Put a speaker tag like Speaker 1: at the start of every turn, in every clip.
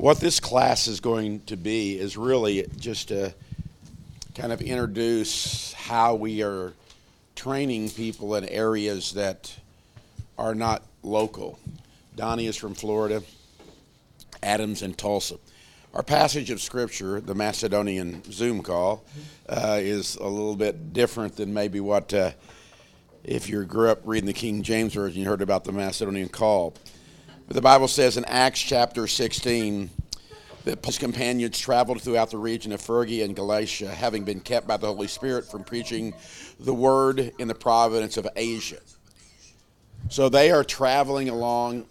Speaker 1: What this class is going to be is really just to kind of introduce how we are training people in areas that are not local. Donnie is from Florida, Adam's in Tulsa. Our passage of Scripture, the Macedonian Zoom call, is a little bit different than maybe what, if you grew up reading the King James Version, you heard about the Macedonian call. But the Bible says in Acts chapter 16 that Paul's companions traveled throughout the region of Phrygia and Galatia, having been kept by the Holy Spirit from preaching the word in the province of Asia. So they are traveling along.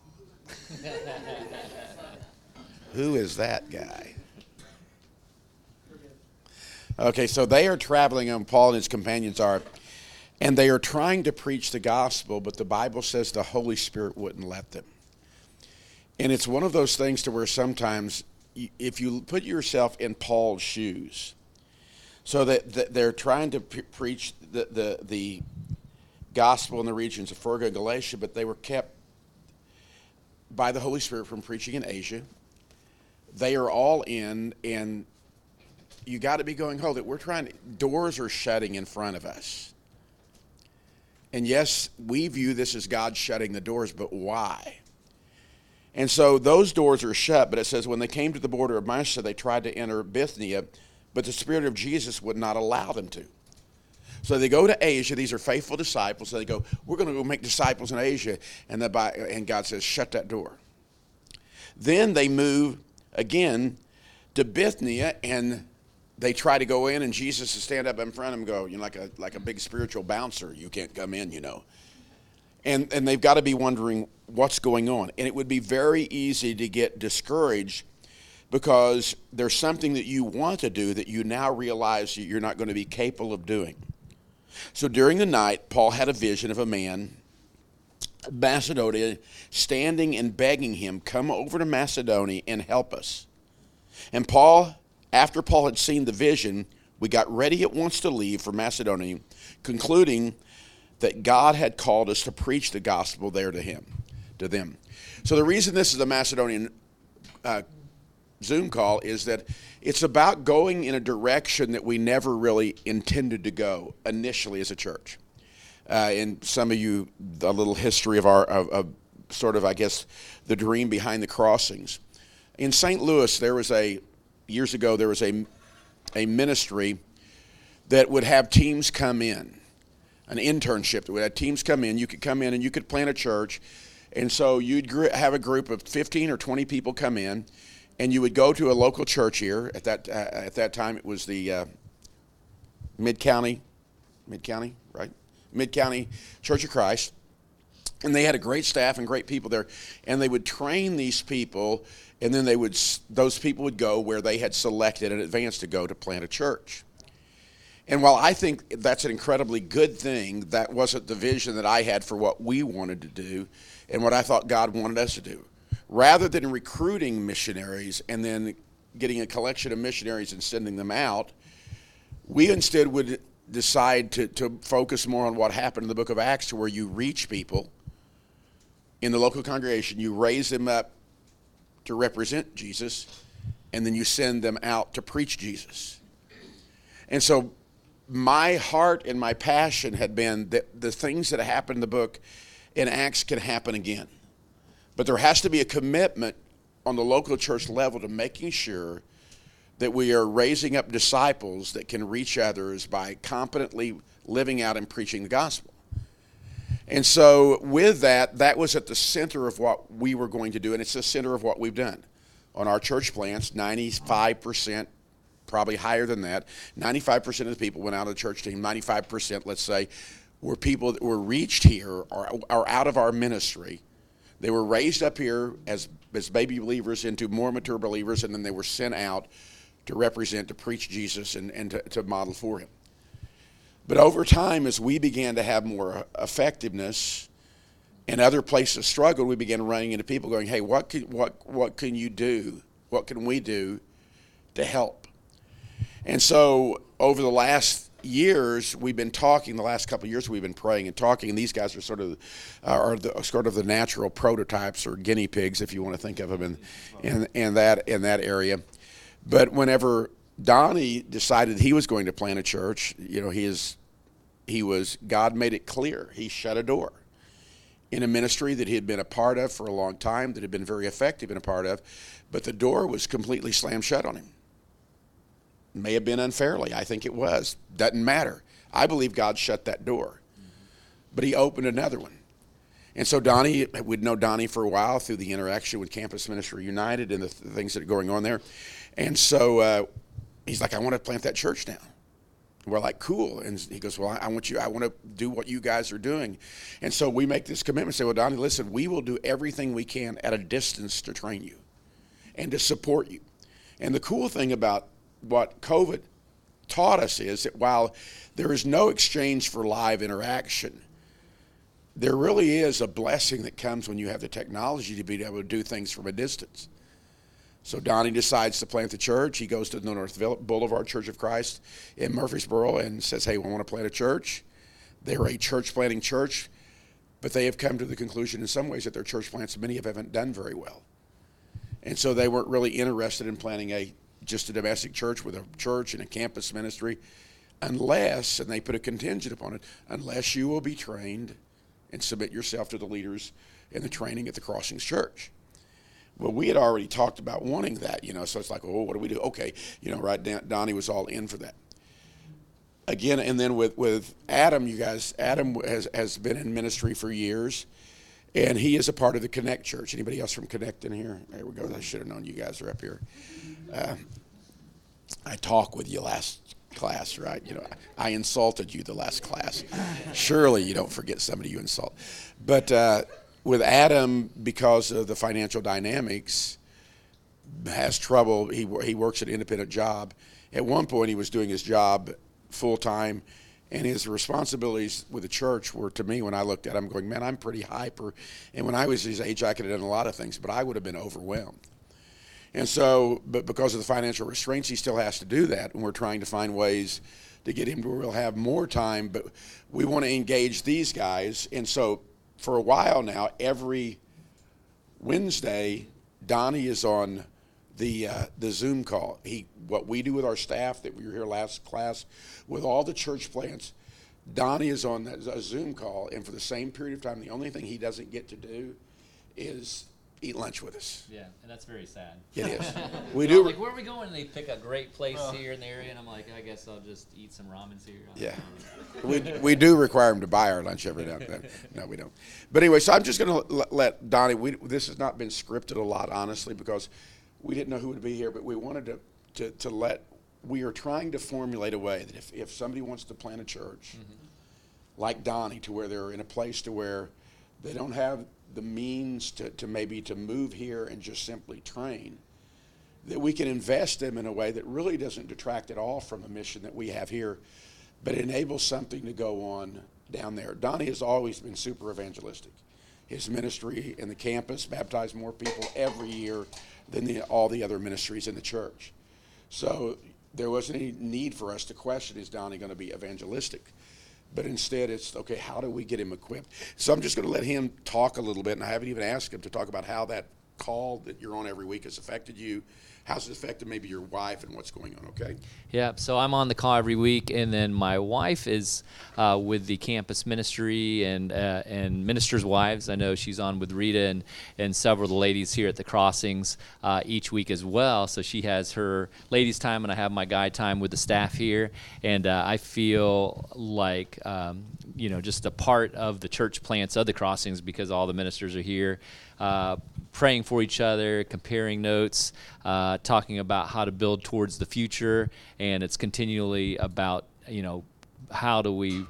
Speaker 1: Who is that guy? Okay, so they are traveling, and Paul and his companions are, and they are trying to preach the gospel, but the Bible says the Holy Spirit wouldn't let them. And it's one of those things to where sometimes, if you put yourself in Paul's shoes, so that they're trying to preach the gospel in the regions of Phrygia and Galatia, but they were kept by the Holy Spirit from preaching in Asia. They are all in, and you got to be going, hold it, doors are shutting in front of us. And yes, we view this as God shutting the doors, but why? And so those doors are shut, but it says when they came to the border of Mysia, they tried to enter Bithynia, but the Spirit of Jesus would not allow them to. So they go to Asia. These are faithful disciples. So they go, we're going to go make disciples in Asia. And God says, shut that door. Then they move again to Bithynia, and they try to go in, and Jesus will stand up in front of them and go, like a big spiritual bouncer. You can't come in, And they've got to be wondering what's going on. And it would be very easy to get discouraged because there's something that you want to do that you now realize that you're not going to be capable of doing. So during the night, Paul had a vision of a man, Macedonia, standing and begging him, come over to Macedonia and help us. And Paul, after Paul had seen the vision, we got ready at once to leave for Macedonia, concluding that God had called us to preach the gospel there to them. So the reason this is a Macedonian Zoom call is that it's about going in a direction that we never really intended to go initially as a church. And some of you, a little history of sort of, I guess, the dream behind the crossings. In St. Louis, years ago, there was a ministry that would have teams come in. An internship that would have teams come in. You could come in and you could plant a church. And so you'd have a group of 15 or 20 people come in, and you would go to a local church here. At that time, it was the Mid-County Church of Christ. And they had a great staff and great people there. And they would train these people, and then those people would go where they had selected in advance to go to plant a church. And while I think that's an incredibly good thing, that wasn't the vision that I had for what we wanted to do and what I thought God wanted us to do. Rather than recruiting missionaries and then getting a collection of missionaries and sending them out, we instead would decide to focus more on what happened in the book of Acts, to where you reach people in the local congregation, you raise them up to represent Jesus, and then you send them out to preach Jesus. And so my heart and my passion had been that the things that happened in the book in Acts can happen again. But there has to be a commitment on the local church level to making sure that we are raising up disciples that can reach others by competently living out and preaching the gospel. And so with that was at the center of what we were going to do, and it's the center of what we've done. On our church plants, 95%, probably higher than that, 95% of the people went out of the church team. 95%, let's say, were people that were reached here or out of our ministry. They were raised up here as baby believers into more mature believers, and then they were sent out to represent, to preach Jesus and to model for him. But over time, as we began to have more effectiveness and other places struggled, we began running into people going, hey, what can you do? What can we do to help? And so over the last years we've been talking. The last couple of years we've been praying and talking, and these guys are sort of the natural prototypes or guinea pigs, if you want to think of them in that area. But whenever Donnie decided he was going to plant a church, God made it clear. He shut a door in a ministry that he had been a part of for a long time, that had been very effective in a part of, but the door was completely slammed shut on him. May have been unfairly. I think it was. Doesn't matter. I believe God shut that door. But he opened another one. And so Donnie, we'd know Donnie for a while through the interaction with Campus Ministry United and the things that are going on there. And so he's like, I want to plant that church now. We're like, cool. And he goes, well, I want to do what you guys are doing. And so we make this commitment, say, well, Donnie, listen, we will do everything we can at a distance to train you and to support you. And the cool thing about what COVID taught us is that while there is no exchange for live interaction, there really is a blessing that comes when you have the technology to be able to do things from a distance. So Donnie decides to plant the church. He goes to the North Boulevard Church of Christ in Murfreesboro and says, hey, we want to plant a church. They're a church planting church, but they have come to the conclusion in some ways that their church plants, many of them haven't done very well. And so they weren't really interested in planting just a domestic church with a church and a campus ministry unless, and they put a contingent upon it, unless you will be trained and submit yourself to the leaders in the training at the Crossings Church. Well, we had already talked about wanting that, so it's like, oh, what do we do? Okay, right, Donnie was all in for that. Again, and then with Adam, you guys, Adam has been in ministry for years, and he is a part of the Connect Church. Anybody else from Connect in here? There we go. I should have known you guys are up here. I talked with you last class, right? I insulted you the last class. Surely you don't forget somebody you insult. But with Adam, because of the financial dynamics, has trouble. He works at an independent job. At one point, he was doing his job full-time, and his responsibilities with the church were, to me, when I looked at him, going, man, I'm pretty hyper. And when I was his age, I could have done a lot of things, but I would have been overwhelmed. And so, but because of the financial restraints, he still has to do that, and we're trying to find ways to get him to where he'll have more time, but we want to engage these guys. And so for a while now, every Wednesday, Donnie is on the Zoom call. What we do with our staff that we were here last class, with all the church plants, Donnie is on a Zoom call, and for the same period of time, the only thing he doesn't get to do is eat lunch with us.
Speaker 2: Yeah, and that's very sad.
Speaker 1: It is. We do.
Speaker 2: Like, where are we going? And they pick a great place here in the area, and I'm like, I guess I'll just eat some ramens here.
Speaker 1: Yeah. We do require him to buy our lunch every now and then. No, we don't. But anyway, so I'm just going to let Donnie, this has not been scripted a lot, honestly, because we didn't know who would be here, but we wanted we are trying to formulate a way that if somebody wants to plant a church, like Donnie, to where they're in a place to where they don't have the means to move here and just simply train, that we can invest them in a way that really doesn't detract at all from the mission that we have here, but enables something to go on down there. Donnie has always been super evangelistic. His ministry in the campus baptized more people every year than all the other ministries in the church. So there wasn't any need for us to question, is Donnie going to be evangelistic? But instead it's, okay, how do we get him equipped? So I'm just going to let him talk a little bit, and I haven't even asked him to talk about how that call that you're on every week has affected you, how's it affected maybe your wife, and what's going on, okay?
Speaker 2: Yeah, so I'm on the call every week, and then my wife is with the campus ministry and ministers' wives. I know she's on with Rita and several of the ladies here at the Crossings each week as well. So she has her ladies' time, and I have my guy time with the staff here. And I feel like, just a part of the church plants of the Crossings because all the ministers are here. Praying for each other, comparing notes, talking about how to build towards the future, and it's continually about, how do we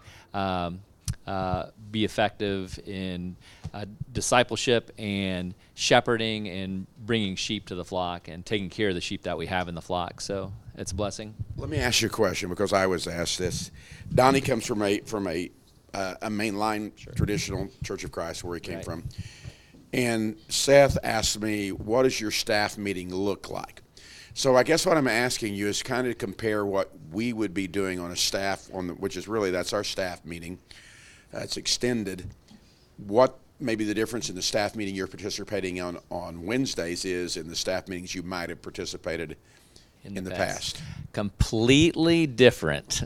Speaker 2: be effective in discipleship and shepherding and bringing sheep to the flock and taking care of the sheep that we have in the flock. So it's a blessing.
Speaker 1: Let me ask you a question, because I was asked this. Donnie comes from a mainline traditional Church of Christ where he came from. And Seth asked me, what does your staff meeting look like? So I guess what I'm asking you is kind of compare what we would be doing on a staff, which is really, that's our staff meeting. It's extended. What maybe the difference in the staff meeting you're participating on Wednesdays is in the staff meetings you might have participated in the past?
Speaker 2: Completely different.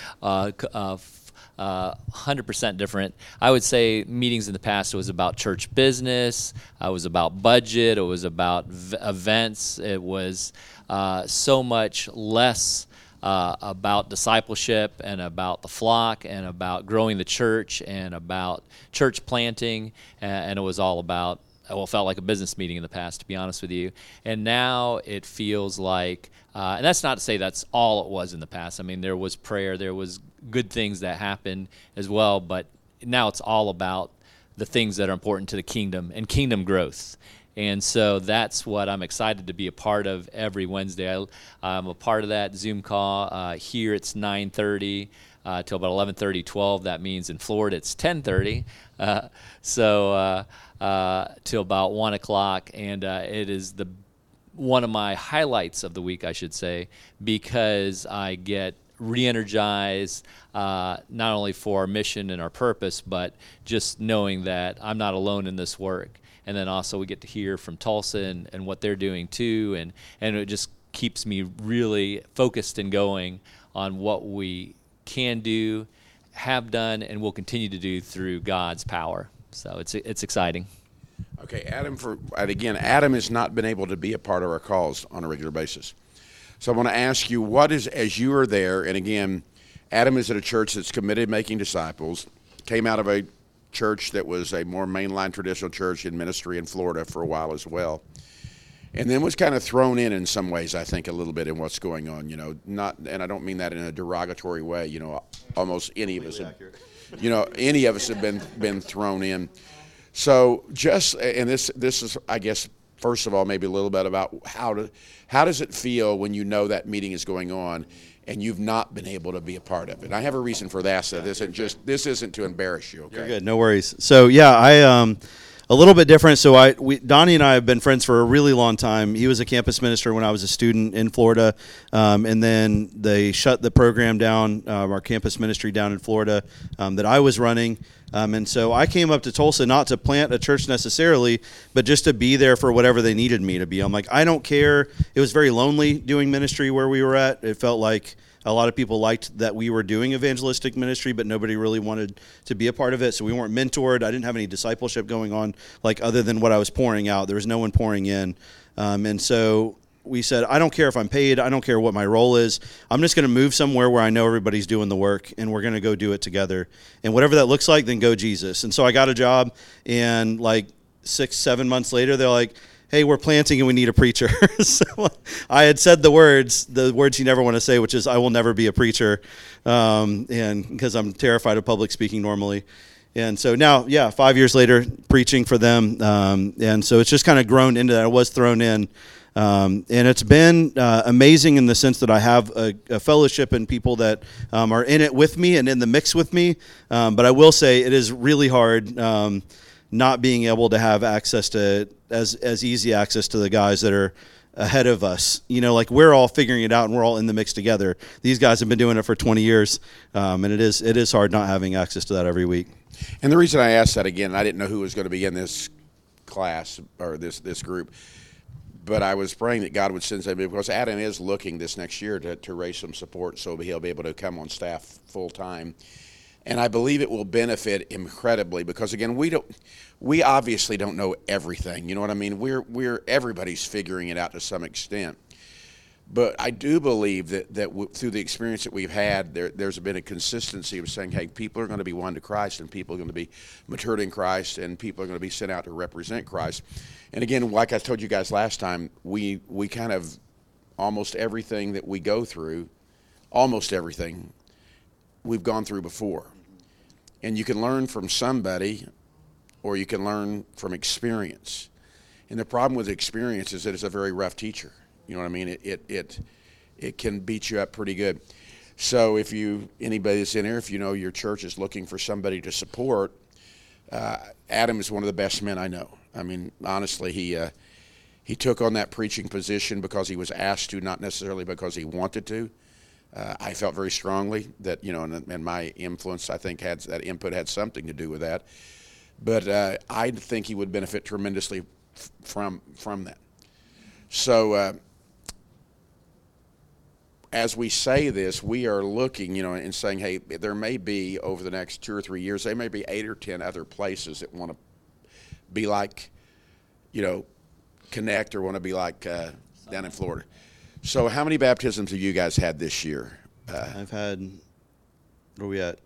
Speaker 2: 100% different. I would say meetings in the past was about church business, it was about budget, it was about events, it was so much less about discipleship and about the flock and about growing the church and about church planting, and it was all about, well, it felt like a business meeting in the past, to be honest with you. And now it feels like, and that's not to say that's all it was in the past. I mean, there was prayer, there was good things that happened as well, but now it's all about the things that are important to the kingdom and kingdom growth. And so that's what I'm excited to be a part of every Wednesday. I'm a part of that Zoom call. Here it's 9:30 till about 11:30, 12. That means in Florida it's 10:30. Till about 1 o'clock. And it is one of my highlights of the week, I should say, because I get re-energized, not only for our mission and our purpose, but just knowing that I'm not alone in this work. And then also we get to hear from Tulsa and what they're doing too, and it just keeps me really focused and going on what we can do, have done, and will continue to do through God's power. So it's exciting.
Speaker 1: Okay, Adam, Adam has not been able to be a part of our calls on a regular basis. So I want to ask you, as you are there, and again, Adam is at a church that's committed to making disciples, came out of a church that was a more mainline traditional church in ministry in Florida for a while as well, and then was kind of thrown in some ways, I think, a little bit in what's going on, and I don't mean that in a derogatory way, almost any of us have been thrown in. So this is, I guess, first of all, maybe a little bit about how does it feel when you know that meeting is going on and you've not been able to be a part of it? I have a reason for that, so this isn't to embarrass you, okay?
Speaker 3: You're good, no worries. So yeah, I a little bit different. So Donnie and I have been friends for a really long time. He was a campus minister when I was a student in Florida, and then they shut the program down, our campus ministry down in Florida that I was running. And so I came up to Tulsa not to plant a church necessarily, but just to be there for whatever they needed me to be. I'm like, I don't care. It was very lonely doing ministry where we were at. It felt like a lot of people liked that we were doing evangelistic ministry, but nobody really wanted to be a part of it. So we weren't mentored. I didn't have any discipleship going on, like other than what I was pouring out. There was no one pouring in. And so we said, I don't care if I'm paid. I don't care what my role is. I'm just going to move somewhere where I know everybody's doing the work, and we're going to go do it together. And whatever that looks like, then go Jesus. And so I got a job, and like 6-7 months later, they're like, hey, we're planting and we need a preacher. So I had said the words you never want to say, which is I will never be a preacher, and because I'm terrified of public speaking normally. And so now, 5 years later, preaching for them. And so it's just kind of grown into that. I was thrown in. And it's been amazing in the sense that I have a fellowship and people that are in it with me and in the mix with me. But I will say it is really hard not being able to have access to as easy access to the guys that are ahead of us. Like we're all figuring it out and we're all in the mix together. These guys have been doing it for 20 years, and it is hard not having access to that every week.
Speaker 1: And the reason I asked that, again, I didn't know who was going to be in this class or this group, but I was praying that God would send somebody, because Adam is looking this next year to raise some support so he'll be able to come on staff full time. And I believe it will benefit incredibly because, again, we obviously don't know everything. You know what I mean? Everybody's figuring it out to some extent. But I do believe that through the experience that we've had, there's been a consistency of saying, hey, people are going to be won to Christ, and people are going to be matured in Christ, and people are going to be sent out to represent Christ. And again, like I told you guys last time, we kind of almost everything that we go through, almost everything we've gone through before. And you can learn from somebody, or you can learn from experience. And the problem with experience is that it's a very rough teacher. You know what I mean? It can beat you up pretty good. So if anybody that's in here, if you know your church is looking for somebody to support, Adam is one of the best men I know. I mean, honestly, He took on that preaching position because he was asked to, not necessarily because he wanted to. I felt very strongly that, and my influence, I think, that input had something to do with that. But I think he would benefit tremendously from that. So as we say this, we are looking, and saying, hey, there may be, over the next 2 or 3 years, there may be 8 or 10 other places that want to be like, Connect, or want to be like down in Florida. So how many baptisms have you guys had this year?
Speaker 3: I've had, where are we at?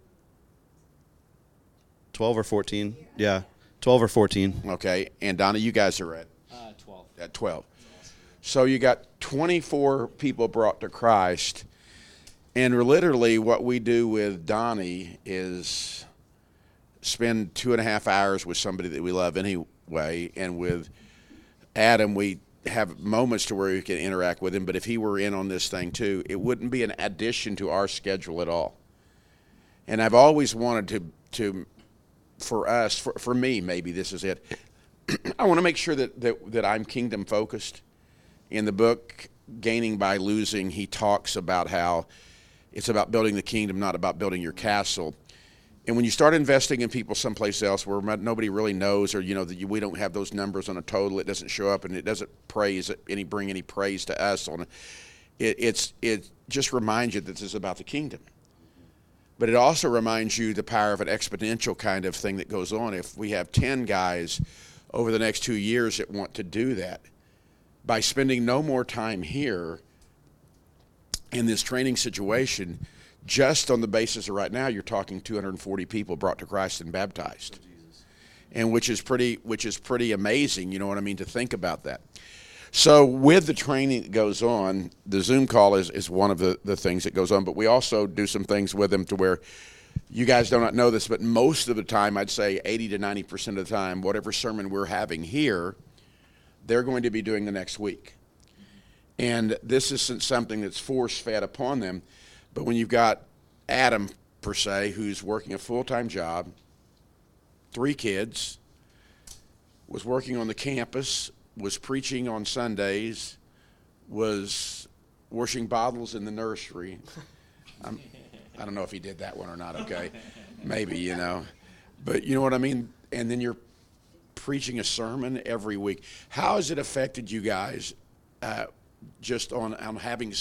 Speaker 3: 12 or 14? Yeah, 12 or 14.
Speaker 1: Okay, and Donna, you guys are at?
Speaker 2: 12.
Speaker 1: At 12. So you got 24 people brought to Christ, and literally what we do with Donnie is spend 2.5 hours with somebody that we love anyway, and with Adam, we have moments to where we can interact with him, but if he were in on this thing too, it wouldn't be an addition to our schedule at all. And I've always wanted to for us, for me, maybe this is it, I want to make sure that I'm kingdom focused. In the book, Gaining by Losing, he talks about how it's about building the kingdom, not about building your castle. And when you start investing in people someplace else where nobody really knows, or that we don't have those numbers on a total, it doesn't show up, and it doesn't bring any praise to us on it. It just reminds you that this is about the kingdom. But it also reminds you the power of an exponential kind of thing that goes on. If we have 10 guys over the next 2 years that want to do that, by spending no more time here in this training situation, just on the basis of right now, you're talking 240 people brought to Christ and baptized, and which is pretty amazing. You know what I mean, to think about that. So with the training that goes on, the Zoom call is one of the things that goes on, but we also do some things with them to where you guys do not know this, but most of the time, I'd say 80 to 90% of the time, whatever sermon we're having here, they're going to be doing the next week. And this isn't something that's force-fed upon them. But when you've got Adam, per se, who's working a full-time job, 3 kids, was working on the campus, was preaching on Sundays, was washing bottles in the nursery. I don't know if he did that one or not, okay? Maybe, But you know what I mean? And then you're preaching a sermon every week. How has it affected you guys just on having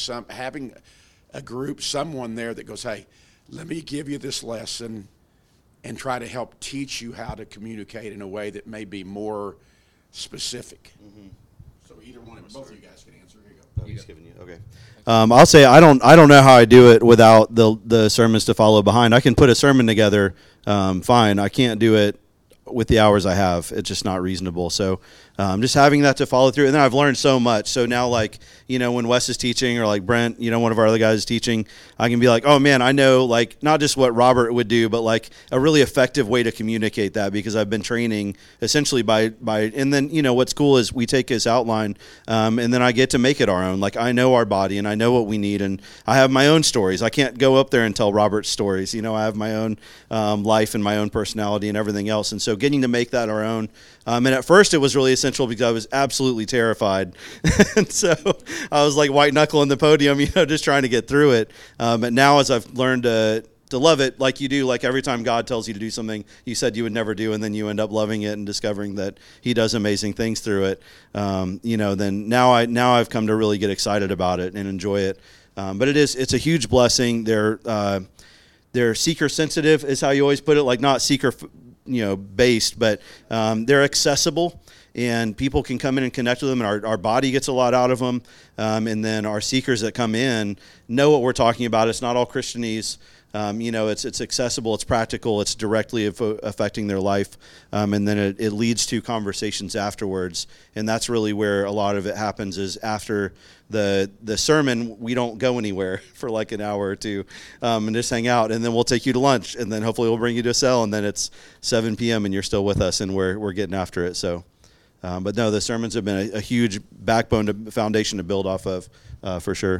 Speaker 1: a group, someone there that goes, hey, let me give you this lesson and try to help teach you how to communicate in a way that may be more specific? Mm-hmm. So either one of both of you guys can answer. Here you go.
Speaker 3: He's giving you. Okay. I'll say I don't know how I do it without the sermons to follow behind. I can put a sermon together, fine. I can't do it with the hours I have. It's just not reasonable. So just having that to follow through. And then I've learned so much. So now, when Wes is teaching, or like Brent, one of our other guys is teaching, I can be like, oh man, I know not just what Robert would do, but a really effective way to communicate that, because I've been training essentially by and then, what's cool is we take his outline and then I get to make it our own. I know our body and I know what we need, and I have my own stories. I can't go up there and tell Robert's stories. I have my own life and my own personality and everything else. And so getting to make that our own. And at first it was really essential because I was absolutely terrified. And so I was white knuckling the podium, just trying to get through it. But now as I've learned to love it, like you do, every time God tells you to do something you said you would never do, and then you end up loving it and discovering that he does amazing things through it, then now I've come to really get excited about it and enjoy it. But it's a huge blessing. They're seeker sensitive is how you always put it, not seeker based, but they're accessible, and people can come in and connect with them, and our body gets a lot out of them, and then our seekers that come in know what we're talking about. It's not all Christianese. It's accessible, it's practical, it's directly affecting their life, and then it leads to conversations afterwards, and that's really where a lot of it happens. Is after the sermon, we don't go anywhere for an hour or two, and just hang out, and then we'll take you to lunch, and then hopefully we'll bring you to a cell, and then it's 7 p.m. and you're still with us, and we're getting after it. So, but no, the sermons have been a huge backbone, foundation to build off of, for sure.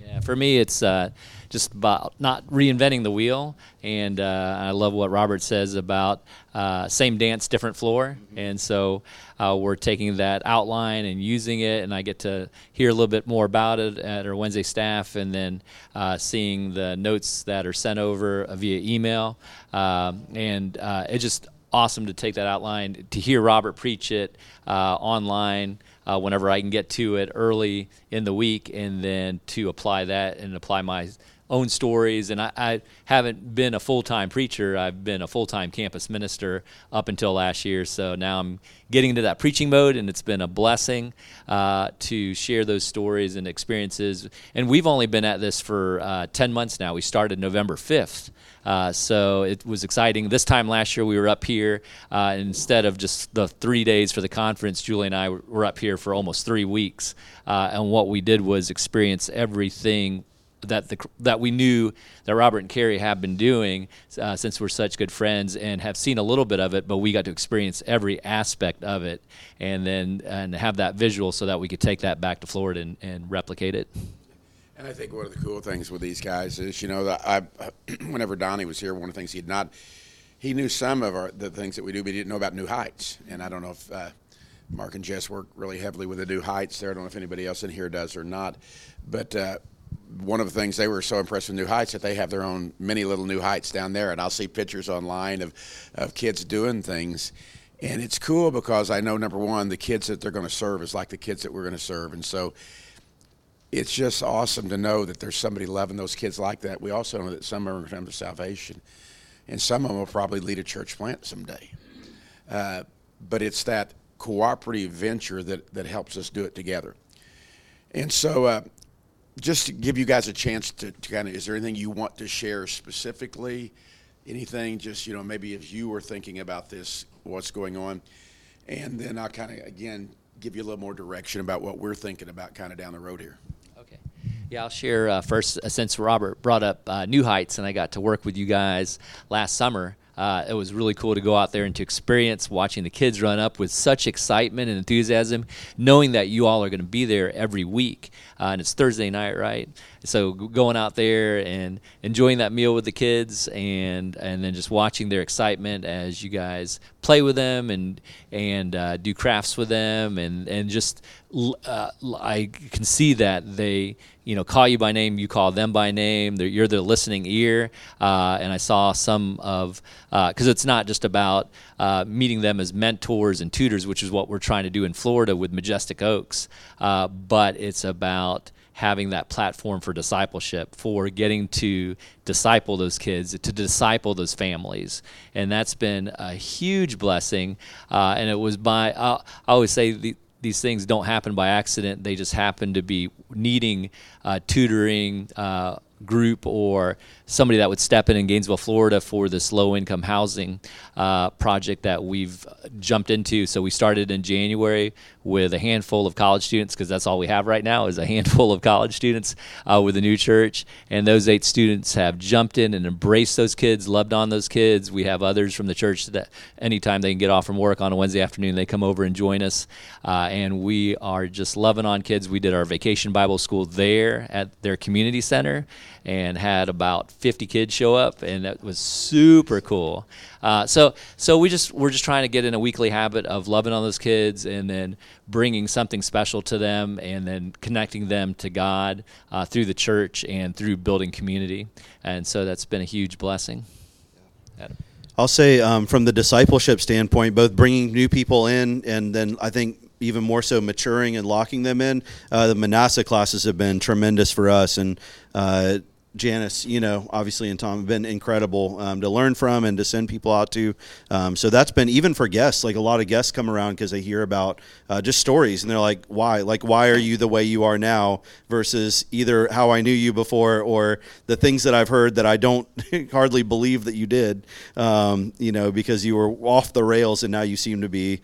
Speaker 2: Yeah, for me, it's just about not reinventing the wheel, and I love what Robert says about same dance, different floor, and so we're taking that outline and using it, and I get to hear a little bit more about it at our Wednesday staff, and then seeing the notes that are sent over via email, and it's just awesome to take that outline, to hear Robert preach it online, whenever I can get to it early in the week, and then to apply that and apply my own stories. And I haven't been a full-time preacher. I've been a full-time campus minister up until last year. So now I'm getting into that preaching mode, and it's been a blessing to share those stories and experiences. And we've only been at this for 10 months now. We started November 5th. So it was exciting. This time last year we were up here. Instead of just the 3 days for the conference, Julie and I were up here for almost 3 weeks. And what we did was experience everything that we knew that Robert and Carrie have been doing since we're such good friends, and have seen a little bit of it, but we got to experience every aspect of it, and have that visual so that we could take that back to Florida and replicate it.
Speaker 1: And I think one of the cool things with these guys is, that whenever Donnie was here, one of the things he knew some of the things that we do, but he didn't know about New Heights. And I don't know if Mark and Jess work really heavily with the New Heights there. I don't know if anybody else in here does or not. But one of the things, they were so impressed with New Heights that they have their own mini little New Heights down there. And I'll see pictures online of kids doing things. And it's cool because I know, number one, the kids that they're going to serve is like the kids that we're going to serve. And so it's just awesome to know that there's somebody loving those kids like that. We also know that some are going to come to salvation, and some of them will probably lead a church plant someday. But it's that cooperative venture that helps us do it together. And so just to give you guys a chance to kind of, is there anything you want to share specifically? Anything just, maybe if you were thinking about this, what's going on? And then I'll kind of, again, give you a little more direction about what we're thinking about kind of down the road here.
Speaker 2: Okay. Yeah, I'll share first, since Robert brought up New Heights, and I got to work with you guys last summer. It was really cool to go out there and to experience watching the kids run up with such excitement and enthusiasm, knowing that you all are going to be there every week. And it's Thursday night, right? So going out there and enjoying that meal with the kids, and then just watching their excitement as you guys play with them and do crafts with them, and just I can see that they call you by name, you call them by name. You're the listening ear, and I saw some of because it's not just about meeting them as mentors and tutors, which is what we're trying to do in Florida with Majestic Oaks, but it's about having that platform for discipleship, for getting to disciple those kids, to disciple those families. And that's been a huge blessing. And it was I always say these things don't happen by accident. They just happen to be needing tutoring group or somebody that would step in Gainesville, Florida for this low-income housing project that we've jumped into. So we started in January with a handful of college students, because that's all we have right now is a handful of college students with a new church. And those 8 students have jumped in and embraced those kids, loved on those kids. We have others from the church that anytime they can get off from work on a Wednesday afternoon, they come over and join us. And we are just loving on kids. We did our vacation Bible school there at their community center and had about 50 kids show up, and that was super cool. So we're just trying to get in a weekly habit of loving on those kids, and then bringing something special to them, and then connecting them to God through the church and through building community. And so that's been a huge blessing. Adam.
Speaker 3: I'll say from the discipleship standpoint, both bringing new people in, and then I think even more so maturing and locking them in. The Manasseh classes have been tremendous for us, and Janice, obviously, and Tom have been incredible to learn from and to send people out to. So that's been, even for guests, like a lot of guests come around because they hear about just stories, and they're like, why? Like, why are you the way you are now versus either how I knew you before or the things that I've heard that I don't hardly believe that you did, because you were off the rails and now you seem to be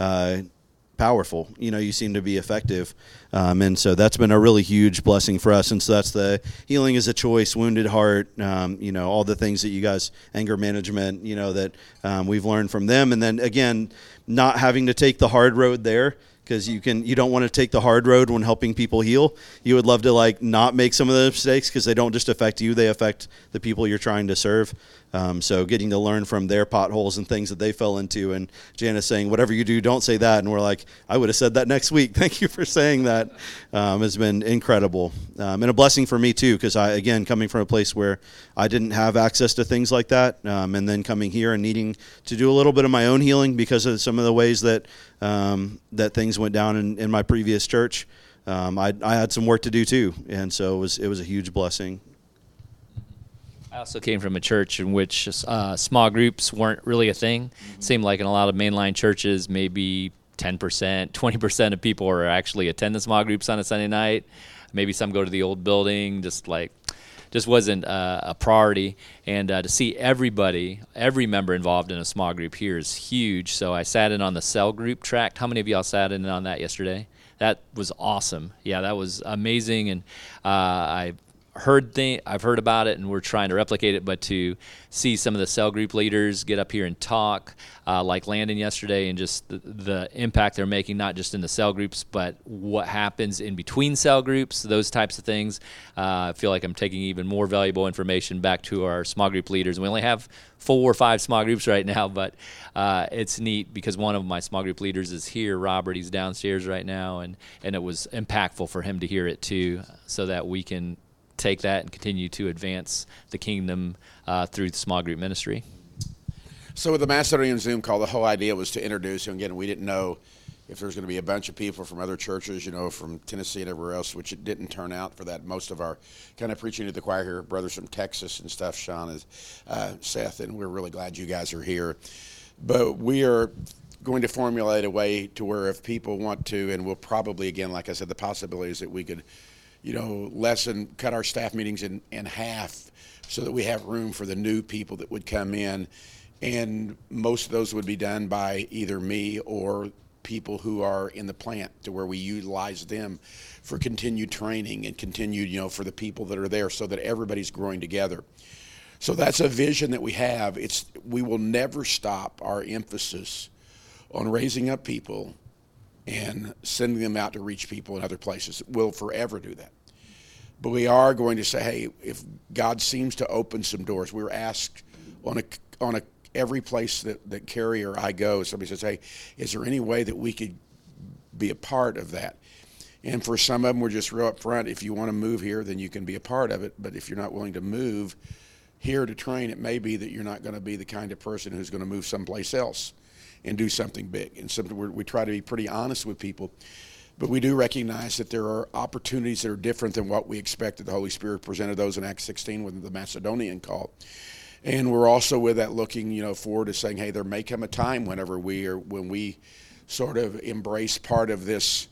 Speaker 3: powerful. You seem to be effective. And so that's been a really huge blessing for us. And so that's the Healing is a Choice, Wounded Heart, all the things that you guys, anger management, that we've learned from them. And then again, not having to take the hard road there, because you don't want to take the hard road when helping people heal. You would love to like not make some of the mistakes because they don't just affect you, they affect the people you're trying to serve. So getting to learn from their potholes and things that they fell into, and Janice saying, whatever you do, don't say that. And we're like, I would have said that next week. Thank you for saying that. Has been incredible. And a blessing for me too, because again, coming from a place where I didn't have access to things like that, and then coming here and needing to do a little bit of my own healing because of some of the ways that that things went down in my previous church. I had some work to do too, and so it was a huge blessing.
Speaker 2: I also came from a church in which small groups weren't really a thing. Mm-hmm. Seemed like in a lot of mainline churches, maybe 10%, 20% of people are actually attend the small groups on a Sunday night. Maybe some go to the old building, just wasn't a priority. And to see every member involved in a small group here is huge. So I sat in on the cell group track. How many of y'all sat in on that yesterday? That was awesome. Yeah, that was amazing. And I've heard about it, and we're trying to replicate it, but to see some of the cell group leaders get up here and talk, like Landon yesterday, and just the impact they're making, not just in the cell groups, but what happens in between cell groups, those types of things. I feel like I'm taking even more valuable information back to our small group leaders. We only have 4 or 5 small groups right now, but it's neat because one of my small group leaders is here, Robert. He's downstairs right now, and it was impactful for him to hear it too, so that we can take that and continue to advance the kingdom through the small group ministry.
Speaker 1: So with the Macedonian Zoom call, the whole idea was to introduce, and again, we didn't know if there was going to be a bunch of people from other churches, from Tennessee and everywhere else, which it didn't turn out for that. Most of our kind of preaching to the choir here, brothers from Texas and stuff, Sean and Seth, and we're really glad you guys are here. But we are going to formulate a way to where if people want to, and we'll probably, again, like I said, the possibility is that we could cut our staff meetings in half so that we have room for the new people that would come in. And most of those would be done by either me or people who are in the plant, to where we utilize them for continued training and continued, for the people that are there, so that everybody's growing together. So that's a vision that we have. We will never stop our emphasis on raising up people and sending them out to reach people in other places. We'll forever do that. But we are going to say, hey, if God seems to open some doors, we were asked on every place that Carrie or I go, somebody says, hey, is there any way that we could be a part of that? And for some of them, we're just real up front. If you want to move here, then you can be a part of it. But if you're not willing to move here to train, it may be that you're not going to be the kind of person who's going to move someplace else and do something big. And we try to be pretty honest with people. But we do recognize that there are opportunities that are different than what we expected. The Holy Spirit presented those in Acts 16 with the Macedonian call. And we're also with that looking, forward to saying, hey, there may come a time when we sort of embrace part of this,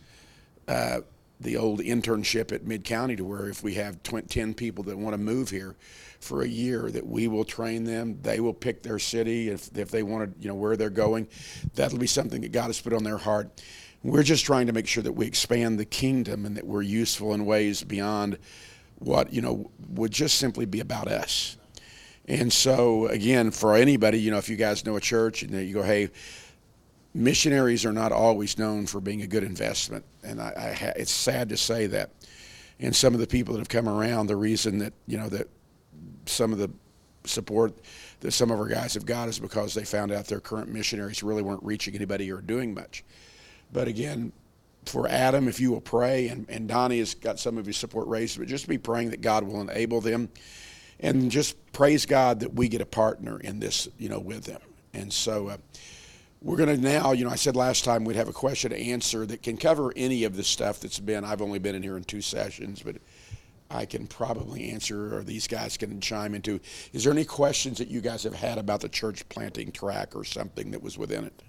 Speaker 1: the old internship at Mid-County, to where if we have 10 people that want to move here for a year, that we will train them. They will pick their city if they want to, where they're going. That'll be something that God has put on their heart. We're just trying to make sure that we expand the kingdom and that we're useful in ways beyond what, would just simply be about us. And so, again, for anybody, if you guys know a church and you go, hey, missionaries are not always known for being a good investment. And it's sad to say that. And some of the people that have come around, the reason that, that some of the support that some of our guys have got is because they found out their current missionaries really weren't reaching anybody or doing much. But again, for Adam, if you will pray, and Donnie has got some of his support raised, but just be praying that God will enable them, and just praise God that we get a partner in this, with them. And so we're going to now, I said last time we'd have a question and answer that can cover any of the stuff that's been, I've only been in here in 2 sessions, but I can probably answer, or these guys can chime into. Is there any questions that you guys have had about the church planting track or something that was within it?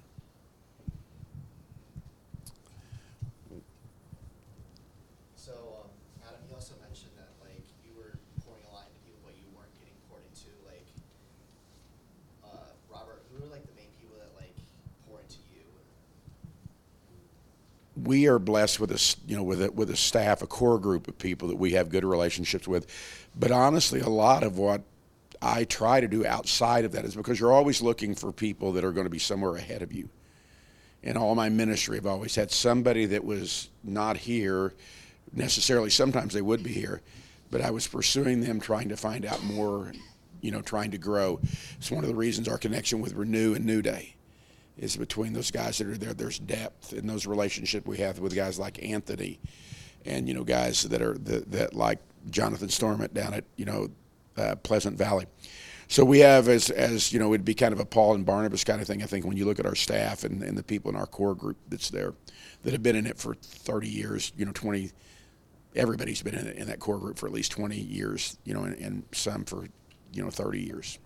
Speaker 1: We are blessed with a staff, a core group of people that we have good relationships with. But honestly, a lot of what I try to do outside of that is because you're always looking for people that are going to be somewhere ahead of you. in all my ministry, I've always had somebody that was not here necessarily. Sometimes they would be here, but I was pursuing them, trying to find out more, trying to grow. It's one of the reasons our connection with Renew and New Day is between those guys that are there. There's depth in those relationships we have with guys like Anthony and, guys that like Jonathan Stormont down at, Pleasant Valley. So we have, as it'd be kind of a Paul and Barnabas kind of thing, I think, when you look at our staff and the people in our core group that's there that have been in it for 30 years, 20, everybody's been in that core group for at least 20 years, and some for, 30 years.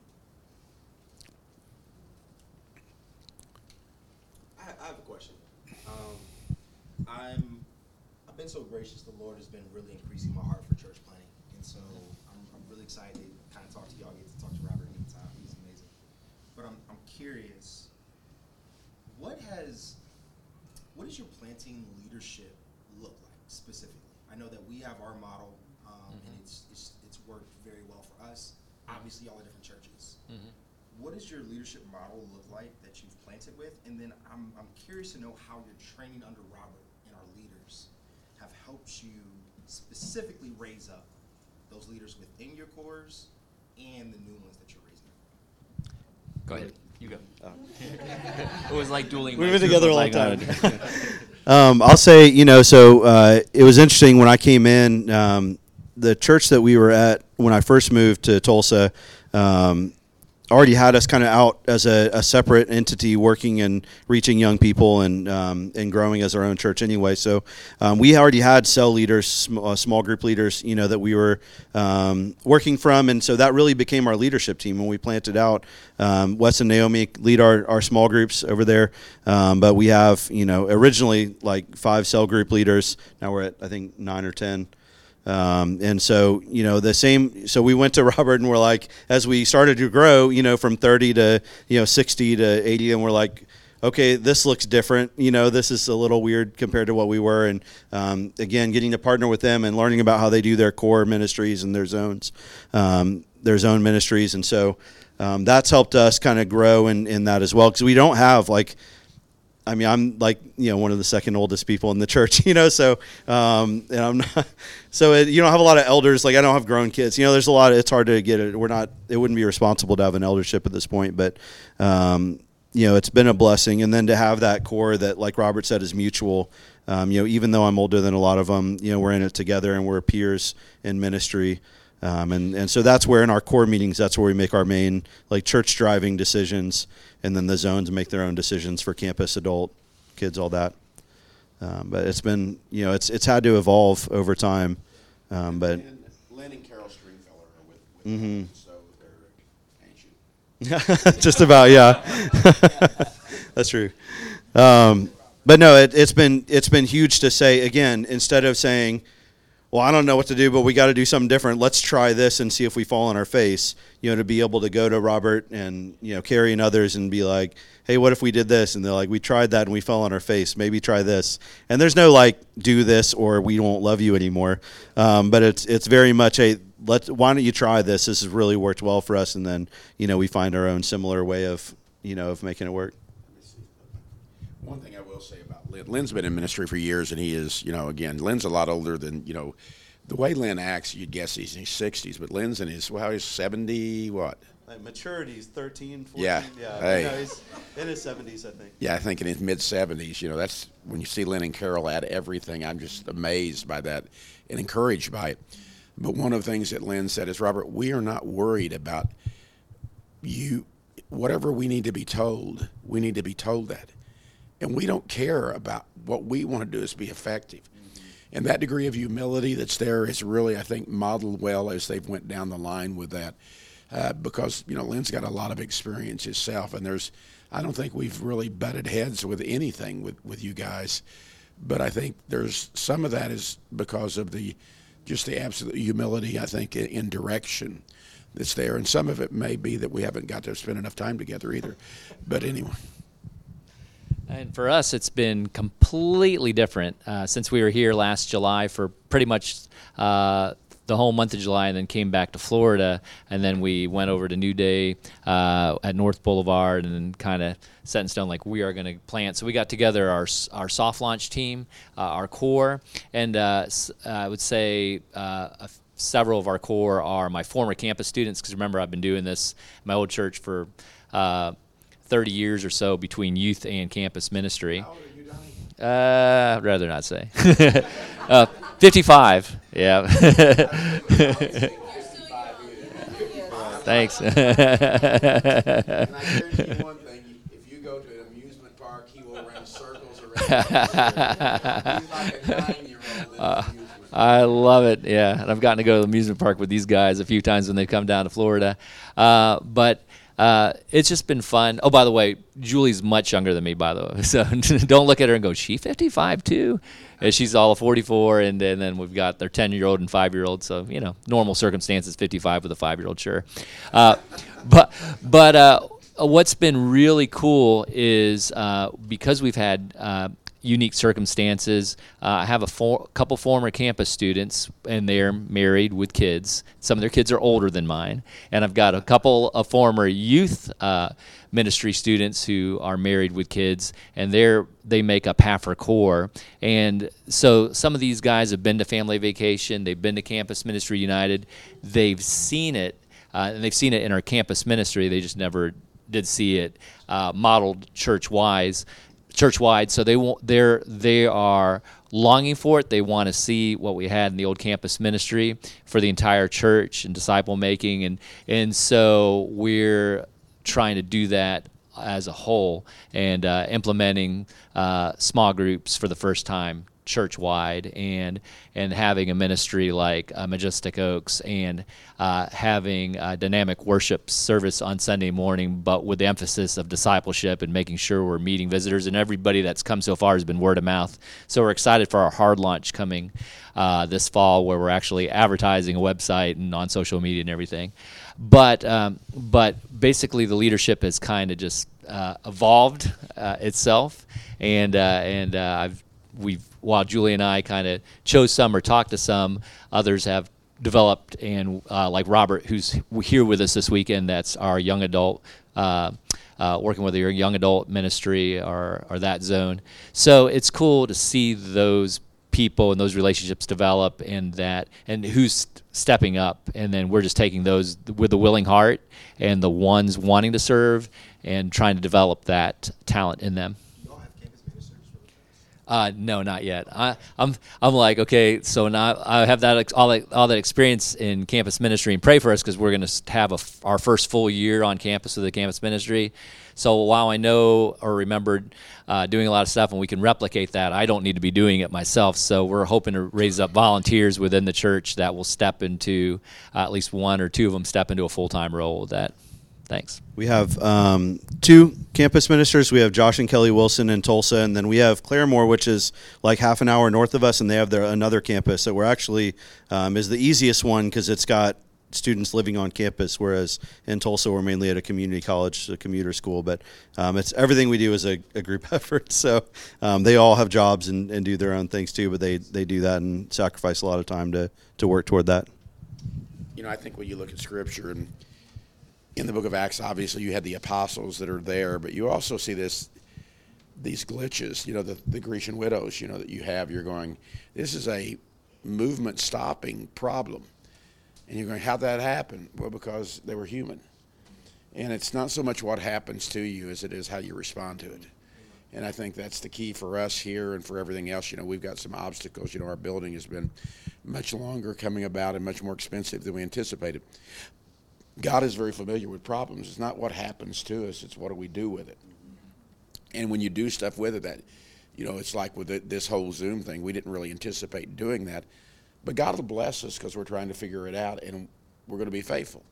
Speaker 4: I have a question. I've been so gracious. The Lord has been really increasing my heart for church planting, and so I'm really excited to kind of talk to y'all. Get to talk to Robert anytime. He's amazing. But I'm curious. What does your planting leadership look like specifically? I know that we have our model, and it's worked very well for us. Obviously, all the different churches. What does your leadership model look like that you've planted with? And then I'm curious to know how your training under Robert and our leaders have helped you specifically raise up those leaders within your cores and the new ones that you're raising up.
Speaker 2: Go ahead. You go. It was like dueling.
Speaker 3: We've been together a long time.
Speaker 2: Time.
Speaker 3: I'll say, so it was interesting when I came in, the church that we were at when I first moved to Tulsa already had us kind of out as a separate entity working and reaching young people and growing as our own church anyway. So we already had cell leaders, small group leaders, that we were working from. And so that really became our leadership team when we planted out. Wes and Naomi lead our small groups over there. But we have, originally like 5 cell group leaders. Now we're at, I think, 9 or 10. And so, so we went to Robert and we're like, as we started to grow, from 30 to, 60 to 80, and we're like, okay, this looks different. This is a little weird compared to what we were. And, again, getting to partner with them and learning about how they do their core ministries and their zones, their zone ministries. And so, that's helped us kind of grow in that as well. 'Cause we don't have I'm like, one of the second oldest people in the church, so, and I'm not, so you don't have a lot of elders. Like I don't have grown kids, there's a lot, it's hard to get it. It wouldn't be responsible to have an eldership at this point, but, it's been a blessing. And then to have that core that, like Robert said, is mutual, even though I'm older than a lot of them, we're in it together and we're peers in ministry. And so that's where in our core meetings, that's where we make our main church driving decisions, and then the zones make their own decisions for campus, adult, kids, all that. But it's been, it's had to evolve over time. But
Speaker 1: and Lynn and Carol Stringfellow are with so they're ancient.
Speaker 3: just about, yeah. That's true. But no, it's been huge to say, again, instead of saying, well, I don't know what to do, but we got to do something different. Let's try this and see if we fall on our face. To be able to go to Robert and, Carrie and others and be like, hey, what if we did this? And they're like, we tried that and we fell on our face. Maybe try this. And there's no do this or we won't love you anymore. But it's very much why don't you try this? This has really worked well for us. And then, we find our own similar way of making it work.
Speaker 1: One thing I will say about Lynn, Lynn's been in ministry for years, and he is, again, Lynn's a lot older than, the way Lynn acts, you'd guess he's in his 60s, but Lynn's in his, he's 70, what?
Speaker 3: Maturity's 13, 14.
Speaker 1: Yeah. Hey.
Speaker 3: He's in his 70s, I think.
Speaker 1: Yeah, I think in his mid-70s, that's when you see Lynn and Carol add everything. I'm just amazed by that and encouraged by it. But one of the things that Lynn said is, Robert, we are not worried about you. Whatever we need to be told, we need to be told that. And we don't care about what we want to do is be effective. And that degree of humility that's there is really, I think, modeled well as they've went down the line with that. Because, Lynn's got a lot of experience himself. And I don't think we've really butted heads with anything with you guys. But I think there's some of that is because of just the absolute humility, I think, in direction that's there. And some of it may be that we haven't got to spend enough time together either. But anyway.
Speaker 2: And for us, it's been completely different since we were here last July for pretty much 30 the whole month of July, and then came back to Florida, and then we went over to New Day at North Boulevard, and then kind of set in stone like we are going to plant. So we got together our soft launch team, our core, and I would say several of our core are my former campus students, because remember, I've been doing this in my old church for 30 years or so between youth and campus ministry.
Speaker 1: How old are you, Donnie?
Speaker 2: I'd rather not say. 55. Yeah. Thanks.
Speaker 1: And I guarantee you one thing: if you go to an amusement park, he will run circles around. He's like a 9-year-old in an amusement
Speaker 2: I love it. Yeah, and I've gotten to go to the amusement park with these guys a few times when they come down to Florida. But it's just been fun. Oh, by the way, Julie's much younger than me, by the way. So don't look at her and go, "She 55 too?" And she's all of 44, and then we've got their 10-year-old and 5-year-old. So normal circumstances, 55 with a 5-year-old, sure. But what's been really cool is because we've had unique circumstances. I have a couple former campus students, and they're married with kids. Some of their kids are older than mine. And I've got a couple of former youth ministry students who are married with kids, and they make up half our core. And so some of these guys have been to Family Vacation. They've been to Campus Ministry United. They've seen it, and they've seen it in our campus ministry. They just never did see it modeled church-wide. So they are longing for it. They want to see what we had in the old campus ministry for the entire church and disciple making, and so we're trying to do that as a whole, and implementing small groups for the first time church-wide, and having a ministry like Majestic Oaks, and having a dynamic worship service on Sunday morning, but with the emphasis of discipleship and making sure we're meeting visitors. And everybody that's come so far has been word of mouth. So we're excited for our hard launch coming this fall, where we're actually advertising a website and on social media and everything. But basically the leadership has kind of just evolved itself, and while Julie and I kind of chose some or talked to some, others have developed, and like Robert, who's here with us this weekend, that's our young adult, working with your young adult ministry or that zone. So it's cool to see those people and those relationships develop, and who's stepping up, and then we're just taking those with a willing heart and the ones wanting to serve and trying to develop that talent in them. No, not yet. I'm like, okay, so now I have all that experience in campus ministry, and pray for us, because we're going to have our first full year on campus with the campus ministry. So while I know or remembered doing a lot of stuff, and we can replicate that, I don't need to be doing it myself. So we're hoping to raise up volunteers within the church that will step into, at least one or two of them step into a full-time role with that. Thanks.
Speaker 3: We have 2 campus ministers. We have Josh and Kelly Wilson in Tulsa, and then we have Claremore, which is like half an hour north of us, and they have another campus that we're actually is the easiest one, because it's got students living on campus, whereas in Tulsa we're mainly at a community college, a commuter school. But it's everything we do is a group effort. So they all have jobs and do their own things too, but they do that and sacrifice a lot of time to work toward that.
Speaker 1: I think when you look at Scripture, and in the book of Acts, obviously you had the apostles that are there, but you also see these glitches, the Grecian widows, that you have. You're going, this is a movement stopping problem. And you're going, how'd that happen? Well, because they were human. And it's not so much what happens to you as it is how you respond to it. And I think that's the key for us here and for everything else. We've got some obstacles. Our building has been much longer coming about and much more expensive than we anticipated. God is very familiar with problems. It's not what happens to us, it's what do we do with it. And when you do stuff with it, it's like with this whole Zoom thing, we didn't really anticipate doing that. But God will bless us, because we're trying to figure it out, and we're going to be faithful.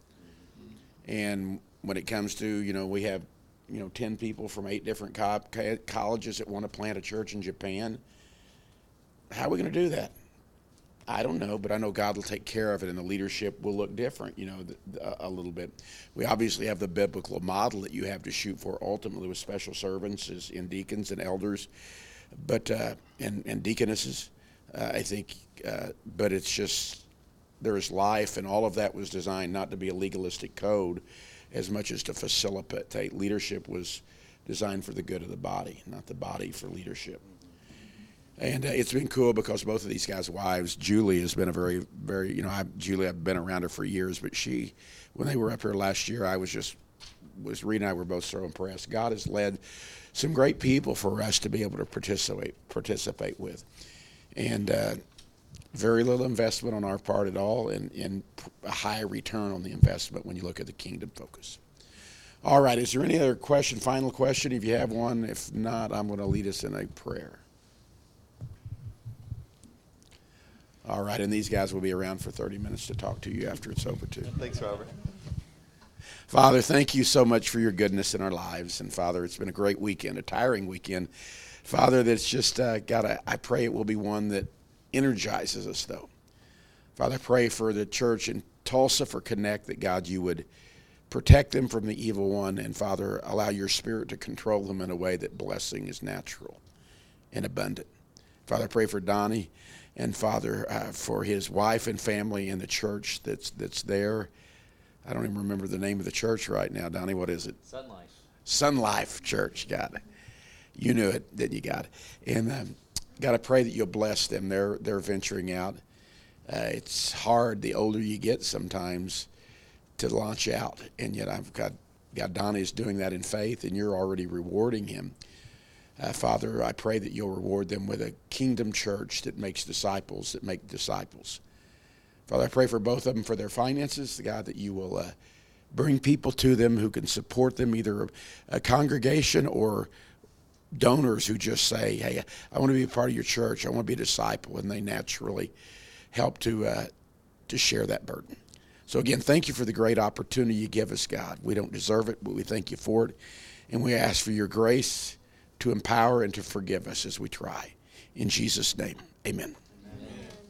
Speaker 1: And when it comes to, we have, 10 people from 8 different colleges that want to plant a church in Japan. How are we going to do that? I don't know, but I know God will take care of it, and the leadership will look different, a little bit. We obviously have the biblical model that you have to shoot for ultimately with special servants in deacons and elders, but and deaconesses, I think. But it's just there is life, and all of that was designed not to be a legalistic code as much as to facilitate. Leadership was designed for the good of the body, not the body for leadership. And it's been cool because both of these guys' wives, Julie has been a very, very, Julie, I've been around her for years, but when they were up here last year, Rita and I were both so impressed. God has led some great people for us to be able to participate with. And very little investment on our part at all, and a high return on the investment when you look at the kingdom focus. All right, is there any other question, final question, if you have one? If not, I'm going to lead us in a prayer. All right, and these guys will be around for 30 minutes to talk to you after it's over, too.
Speaker 5: Thanks, Robert.
Speaker 1: Father, thank you so much for your goodness in our lives. And, Father, it's been a great weekend, a tiring weekend. Father, that's just I pray it will be one that energizes us, though. Father, I pray for the church in Tulsa, for Connect, that, God, you would protect them from the evil one. And, Father, allow your Spirit to control them in a way that blessing is natural and abundant. Father, I pray for Donnie. And, Father, for his wife and family and the church that's there. I don't even remember the name of the church right now. Donnie, what is it?
Speaker 2: Sun Life.
Speaker 1: Sun Life Church. Got it. You knew it, didn't you? Got it. And, God, I pray that you'll bless them. They're venturing out. It's hard the older you get sometimes to launch out. And yet God, Donnie's doing that in faith, and you're already rewarding him. Father, I pray that you'll reward them with a kingdom church that makes disciples, that make disciples. Father, I pray for both of them for their finances, God, that you will bring people to them who can support them, either a congregation or donors who just say, hey, I want to be a part of your church. I want to be a disciple, and they naturally help to share that burden. So again, thank you for the great opportunity you give us, God. We don't deserve it, but we thank you for it. And we ask for your grace to empower and to forgive us as we try. In Jesus' name, amen.